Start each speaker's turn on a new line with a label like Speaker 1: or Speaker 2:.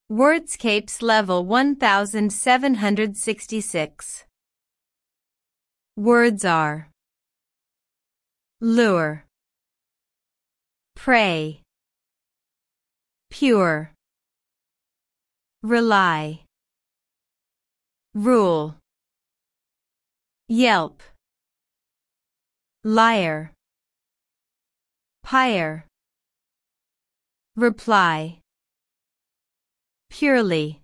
Speaker 1: Wordscapes level 1766. Words are lure, pray, pure, rely, rule, yelp, liar, pyre, reply, purely.